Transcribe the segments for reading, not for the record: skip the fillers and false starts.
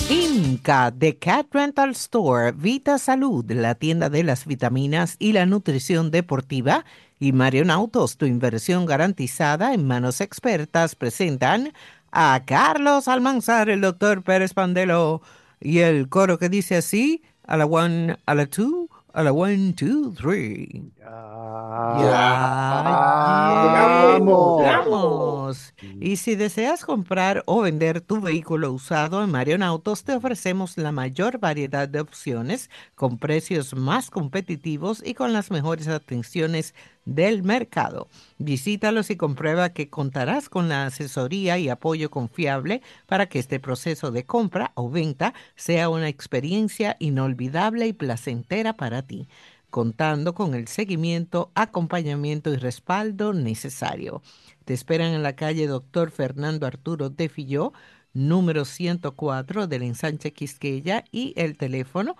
Inca, The Cat Rental Store, Vita Salud, la tienda de las vitaminas y la nutrición deportiva, y Marion Autos, tu inversión garantizada en manos expertas, presentan a Carlos Almanzar, el doctor Pérez Pandelo, y el coro que dice así, a la one, a la two, a la one, two, three. Ya Ya llegamos. llegamos. Y si deseas comprar o vender tu vehículo usado en Marion Autos, te ofrecemos la mayor variedad de opciones con precios más competitivos y con las mejores atenciones del mercado. Visítalos y comprueba que contarás con la asesoría y apoyo confiable para que este proceso de compra o venta sea una experiencia inolvidable y placentera para ti, contando con el seguimiento, acompañamiento y respaldo necesario. Te esperan en la calle Doctor Fernando Arturo de Filló, número 104 del Ensanche Quisqueya, y el teléfono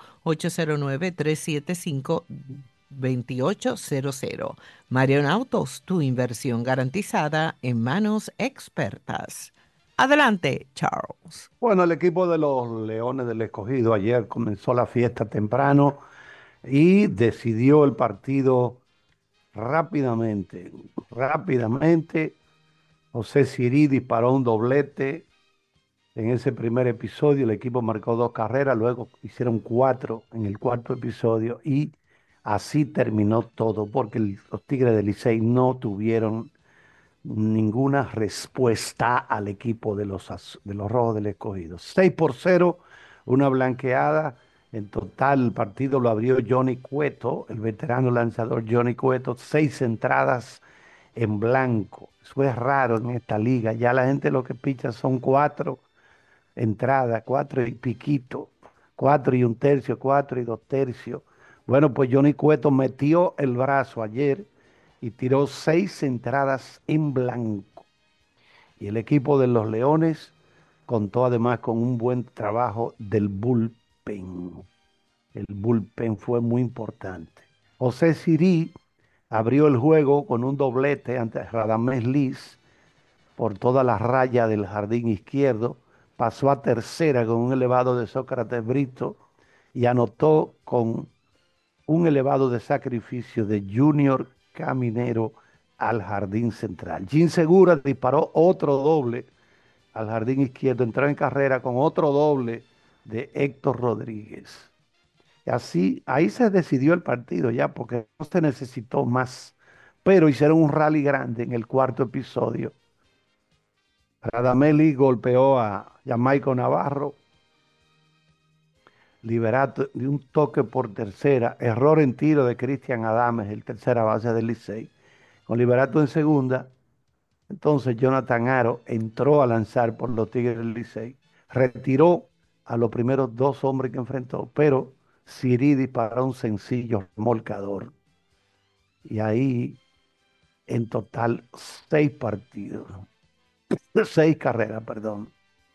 809-375-2800. Marion Autos, tu inversión garantizada en manos expertas. Adelante, Charles. Bueno, el equipo de los Leones del Escogido ayer comenzó la fiesta temprano y decidió el partido rápidamente. Rápidamente, José Siri disparó un doblete en ese primer episodio. El equipo marcó dos carreras, luego hicieron cuatro en el cuarto episodio y así terminó todo, porque los Tigres del Licey no tuvieron ninguna respuesta al equipo de los Rojos del Escogido. 6-0, una blanqueada. En total, el partido lo abrió Johnny Cueto, el veterano lanzador Johnny Cueto, 6 entradas en blanco. Eso es raro en esta liga. Ya la gente lo que picha son 4 entradas, 4 y piquito, 4 y 1/3, 4 y 2/3. Bueno, pues Johnny Cueto metió el brazo ayer y tiró 6 entradas en blanco. Y el equipo de los Leones contó además con un buen trabajo del bullpen. El bullpen fue muy importante. José Siri abrió el juego con un doblete ante Radamés Liz por toda la raya del jardín izquierdo. Pasó a tercera con un elevado de Sócrates Brito y anotó con un elevado de sacrificio de Junior Caminero al jardín central. Jim Segura disparó otro doble al jardín izquierdo, entró en carrera con otro doble de Héctor Rodríguez. Y así, ahí se decidió el partido ya, porque no se necesitó más. Pero hicieron un rally grande en el cuarto episodio. Radameli golpeó a Jamaico Navarro, liberato de un toque por tercera, error en tiro de Cristian Adames, el tercera base del Licey, con liberato en segunda. Entonces Jonathan Aro entró a lanzar por los Tigres del Licey, retiró a los primeros dos hombres que enfrentó, pero Siri disparó un sencillo remolcador. Y ahí en total 6 partidos, 6 carreras, perdón.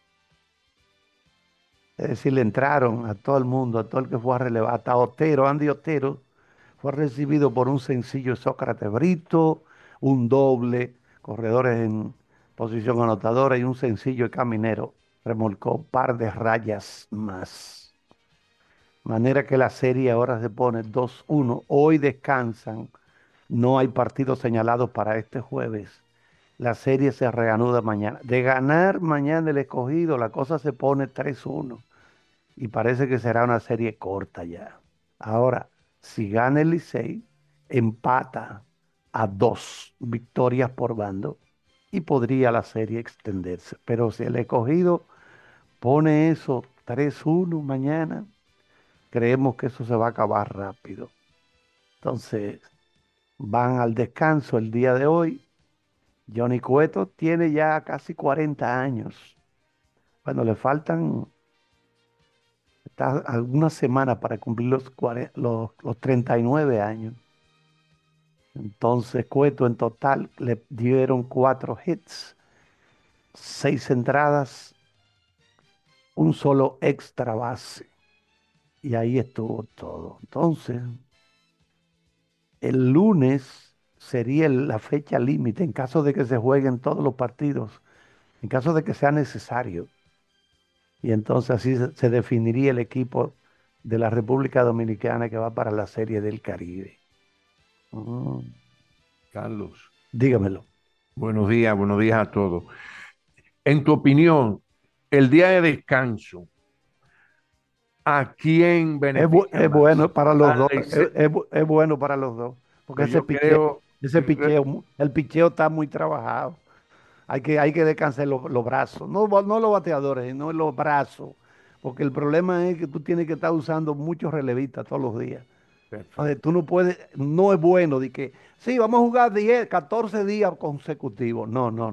Es decir, le entraron a todo el mundo, a todo el que fue a relevar, hasta Otero, Andy Otero, fue recibido por un sencillo Sócrates Brito, un doble, corredores en posición anotadora y un sencillo de Caminero. Remolcó par de rayas más. Manera que la serie ahora se pone 2-1. Hoy descansan. No hay partidos señalados para este jueves. La serie se reanuda mañana. De ganar mañana el Escogido, la cosa se pone 3-1 y parece que será una serie corta ya. Ahora, si gana el Licey, empata a 2 victorias por bando y podría la serie extenderse. Pero si el Escogido pone eso 3-1 mañana, creemos que eso se va a acabar rápido. Entonces, van al descanso el día de hoy. Johnny Cueto tiene ya casi 40 años. Bueno, le faltan, está algunas semanas para cumplir los 39 años. Entonces, Cueto en total le dieron 4 hits, 6 entradas, un solo extra base. Y ahí estuvo todo. Entonces, el lunes sería la fecha límite en caso de que se jueguen todos los partidos, en caso de que sea necesario. y entonces así se definiría el equipo de la República Dominicana que va para la Serie del Caribe. Mm, Carlos, dígamelo. buenos días a todos. En tu opinión, el día de descanso, ¿a quién beneficia Es más? bueno para los Al dos, Licey. es bueno para los dos, porque Pues yo creo, ese picheo, el picheo está muy trabajado. Hay que descansar los brazos, no los bateadores, sino los brazos, porque el problema es que tú tienes que estar usando muchos relevistas todos los días. Entonces, perfecto. tú no puedes, no es bueno de que, sí, vamos a jugar 10, 14 días consecutivos.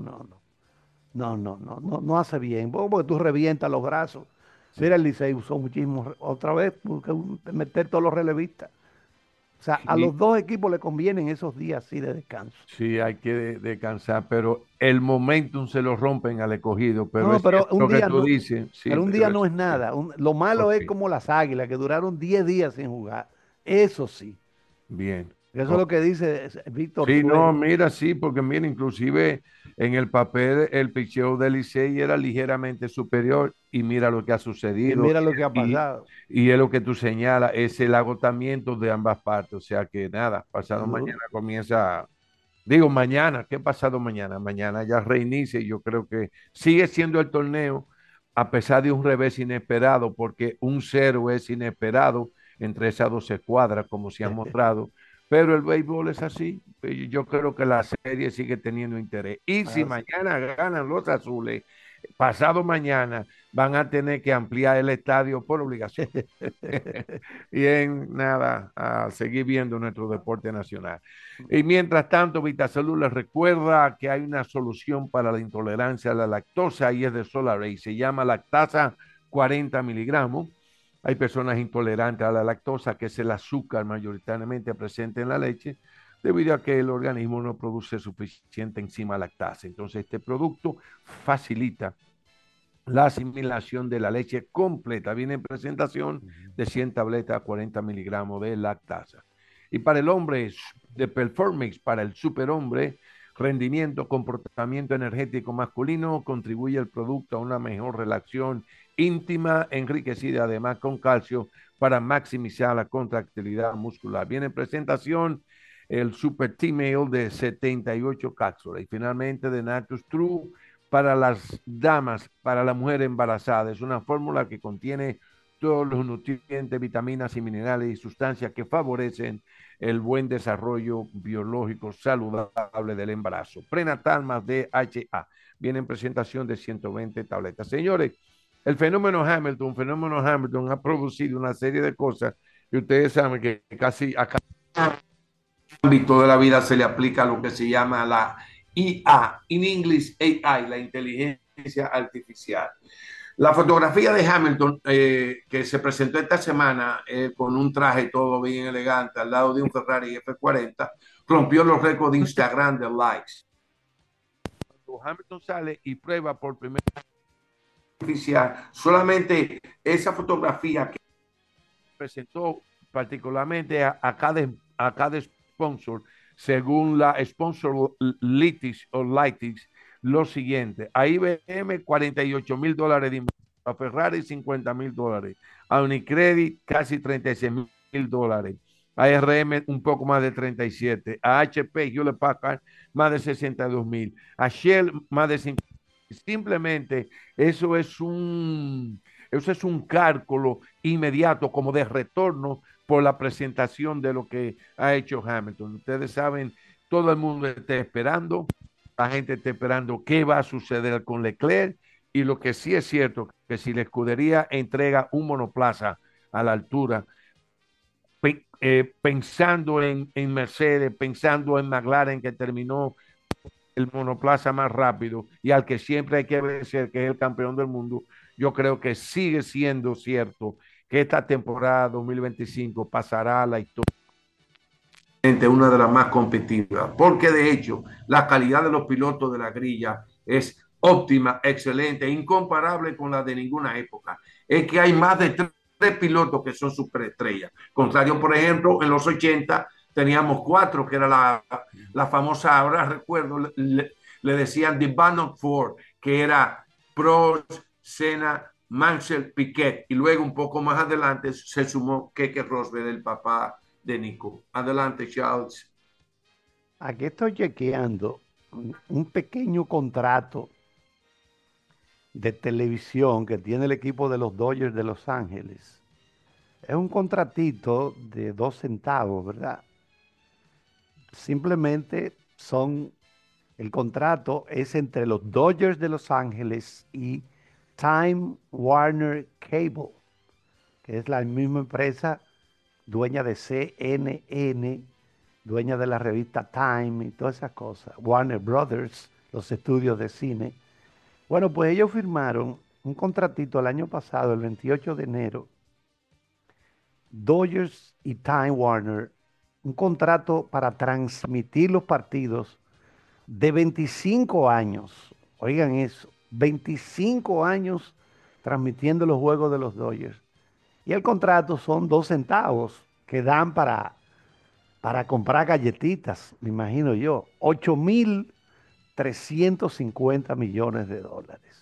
No hace bien, porque tú revientas los brazos. Sí. Mira, el Licey usó muchísimo, otra vez, meter todos los relevistas. O sea, a Sí, los dos equipos le convienen esos días así de descanso. sí, hay que descansar, pero el momentum se lo rompen al escogido, pero No, es pero cierto un lo que día tú no, dices, sí, pero un día pero no es es cierto. nada. Lo malo Ok, es como las Águilas, que duraron 10 días sin jugar. Eso sí. bien. Eso es lo Ok. que dice Víctor Sí, no, Suárez. mira, sí, porque mira, inclusive en el papel el picheo del Licey era ligeramente superior y mira lo que ha Y sucedido mira lo que ha y, pasado. y es lo que tú señalas, es el agotamiento de ambas partes, o sea que nada, pasado mañana Seguro. comienza, digo mañana, ¿qué pasado mañana? Mañana ya reinicia y yo creo que sigue siendo el torneo a pesar de un revés inesperado, porque un cero es inesperado entre esas 12 cuadras, como se han mostrado, pero el béisbol es así. Y yo creo que la serie sigue teniendo interés. Y si Así. mañana ganan los azules, pasado mañana van a tener que ampliar el estadio por obligación. Y en nada, a seguir viendo nuestro deporte nacional. Y mientras tanto, Vitasalud les recuerda que hay una solución para la intolerancia a la lactosa y es de Solarate. Se llama lactasa 40 miligramos. Hay personas intolerantes a la lactosa, que es el azúcar mayoritariamente presente en la leche, debido a que el organismo no produce suficiente enzima lactasa. Entonces, este producto facilita la asimilación de la leche completa. Viene en presentación de 100 tabletas a 40 miligramos de lactasa. Y para el hombre de Performance, para el superhombre, rendimiento, comportamiento energético masculino, contribuye el producto a una mejor relación íntima, enriquecida además con calcio para maximizar la contractilidad muscular. Viene en presentación el Super T-Mail de 78 cápsulas. Y finalmente de Natus True para las damas, para la mujer embarazada. Es una fórmula que contiene todos los nutrientes, vitaminas y minerales y sustancias que favorecen el buen desarrollo biológico saludable del embarazo. Prenatal más DHA. Viene en presentación de 120 tabletas. Señores, el fenómeno Hamilton ha producido una serie de cosas y ustedes saben que casi a cada ámbito de la vida se le aplica lo que se llama la IA, in English AI, la inteligencia artificial. La fotografía de Hamilton, que se presentó esta semana con un traje todo bien elegante al lado de un Ferrari F40, rompió los récords de Instagram de likes. Cuando Hamilton sale y prueba por primera vez artificial, solamente esa fotografía que presentó particularmente a cada sponsor, según la sponsor Lytics o Lytics, lo siguiente: a IBM $48,000 de inversión, a Ferrari $50,000, a Unicredit casi $36,000, a RM un poco más de 37, a HP Hewlett Packard más de 62,000, a Shell más de 50. Simplemente eso es un cálculo inmediato como de retorno por la presentación de lo que ha hecho Hamilton. Ustedes saben, todo el mundo está esperando, la gente está esperando qué va a suceder con Leclerc, y lo que sí es cierto, que si la escudería entrega un monoplaza a la altura, pensando en Mercedes, pensando en McLaren, que terminó el monoplaza más rápido y al que siempre hay que vencer, que es el campeón del mundo, yo creo que sigue siendo cierto que esta temporada 2025 pasará a la historia entre una de las más competitivas, porque de hecho la calidad de los pilotos de la grilla es óptima, excelente, incomparable con la de ninguna época. Es que hay más de tres pilotos que son superestrellas. Contrario, por ejemplo, en los 80 teníamos cuatro, que era la famosa, ahora recuerdo, le decían The Band of Four, que era Prost, Senna, Mansell, Piquet, y luego un poco más adelante se sumó Keke Rosberg, el papá de Nico. Adelante, Charles. Aquí estoy chequeando un pequeño contrato de televisión que tiene el equipo de los Dodgers de Los Ángeles. Es un contratito de 2 centavos, ¿verdad? Simplemente el contrato es entre los Dodgers de Los Ángeles y Time Warner Cable, que es la misma empresa dueña de CNN, dueña de la revista Time y todas esas cosas. Warner Brothers, los estudios de cine. Bueno, pues ellos firmaron un contratito el año pasado, el 28 de enero, Dodgers y Time Warner, un contrato para transmitir los partidos de 25 años. Oigan eso, 25 años transmitiendo los juegos de los Dodgers. Y el contrato son 2 centavos que dan para comprar galletitas, me imagino yo. 8.350 millones de dólares.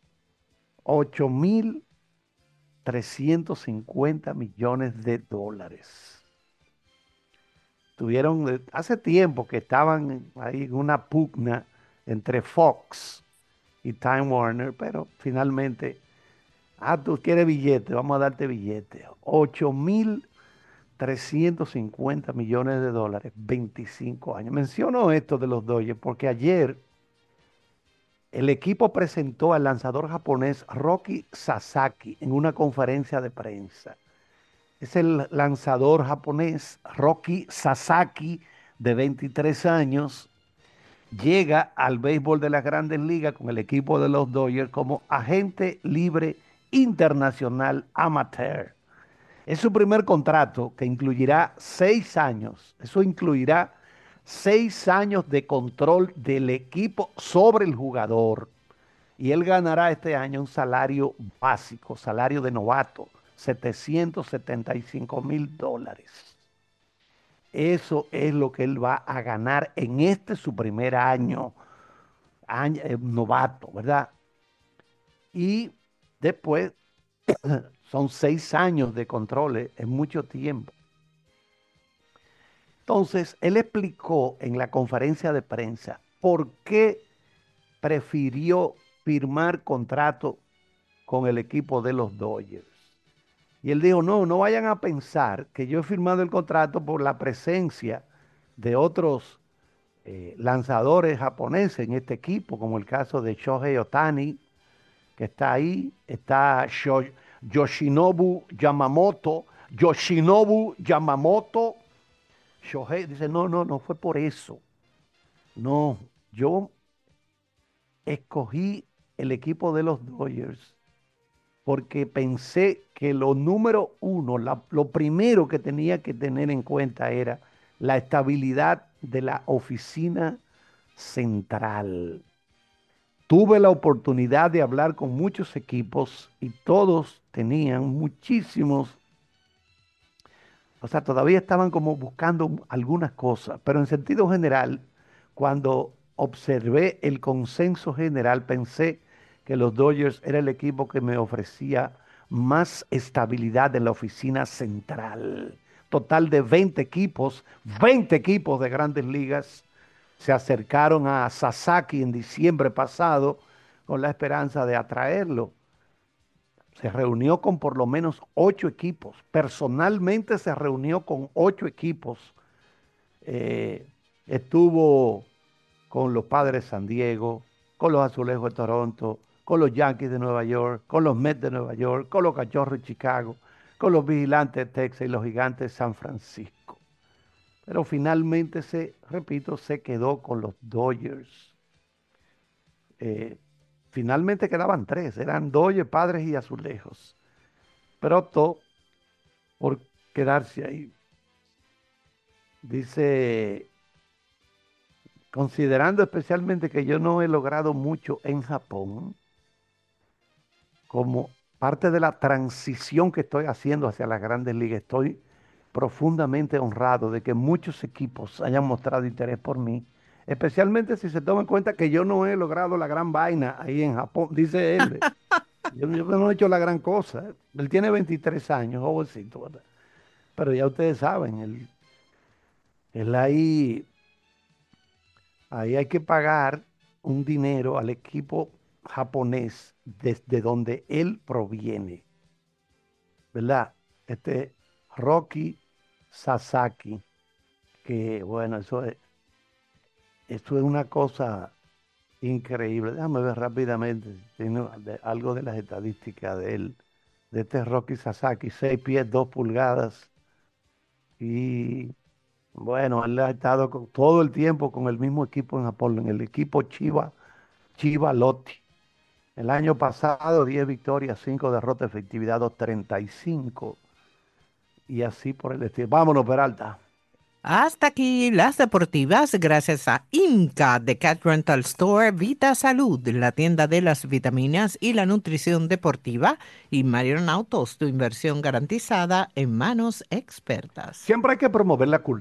8.350 millones de dólares. Tuvieron, hace tiempo que estaban ahí en una pugna entre Fox y Time Warner, pero finalmente, tú quieres billete, vamos a darte billete. 8.350 millones de dólares, 25 años. Menciono esto de los Dodgers porque ayer el equipo presentó al lanzador japonés Roki Sasaki en una conferencia de prensa. Es el lanzador japonés Roki Sasaki, de 23 años. Llega al béisbol de las Grandes Ligas con el equipo de los Dodgers como agente libre internacional amateur. Es su primer contrato que incluirá 6 años. Eso incluirá 6 años de control del equipo sobre el jugador. Y él ganará este año un salario básico, salario de novato, $775,000. Eso es lo que él va a ganar en este su primer año, novato, ¿verdad? Y después son 6 años de controles, es mucho tiempo. Entonces, él explicó en la conferencia de prensa por qué prefirió firmar contrato con el equipo de los Dodgers. Y él dijo, no, no vayan a pensar que yo he firmado el contrato por la presencia de otros lanzadores japoneses en este equipo, como el caso de Shohei Ohtani, que está ahí, está Yoshinobu Yamamoto, Shohei dice, no, no, no fue por eso. No, yo escogí el equipo de los Dodgers porque pensé que lo número uno, lo primero que tenía que tener en cuenta era la estabilidad de la oficina central. Tuve la oportunidad de hablar con muchos equipos y todos tenían muchísimos, o sea, todavía estaban como buscando algunas cosas, pero en sentido general, cuando observé el consenso general, pensé que los Dodgers era el equipo que me ofrecía más estabilidad en la oficina central. Total de 20 equipos de grandes ligas se acercaron a Sasaki en diciembre pasado con la esperanza de atraerlo. Se reunió con por lo menos 8 equipos. Personalmente se reunió con 8 equipos. Eh, Estuvo con los Padres de San Diego, con los Azulejos de Toronto, con los Yankees de Nueva York, con los Mets de Nueva York, con los Cachorros de Chicago, con los Vigilantes de Texas y los Gigantes de San Francisco. Pero finalmente repito, se quedó con los Dodgers. Eh, Finalmente quedaban 3, eran Dodgers, Padres y Azulejos. Pero optó por quedarse ahí. Dice, considerando especialmente que yo no he logrado mucho en Japón, como parte de la transición que estoy haciendo hacia las grandes ligas, estoy profundamente honrado de que muchos equipos hayan mostrado interés por mí, especialmente si se toma en cuenta que yo no he logrado la gran vaina ahí en Japón, dice él. Yo no he hecho la gran cosa. Él tiene 23 años, jovencito, ¿verdad? Pero ya ustedes saben, él ahí hay que pagar un dinero al equipo japonés desde donde él proviene, ¿verdad? Este Rocky Sasaki, que bueno, eso es una cosa increíble. Déjame ver rápidamente si tiene algo de las estadísticas de él, de este Rocky Sasaki, 6 pies, 2 pulgadas. Y bueno, él ha estado todo el tiempo con el mismo equipo en Japón, en el equipo Chiba Lotti. El año pasado, 10 victorias, 5 derrotas, efectividad 2.35 y así por el estilo. Vámonos, Peralta. Hasta aquí las deportivas, gracias a Inca de Cat Rental Store, Vita Salud, la tienda de las vitaminas y la nutrición deportiva, y Marion Autos, tu inversión garantizada en manos expertas. Siempre hay que promover la cultura.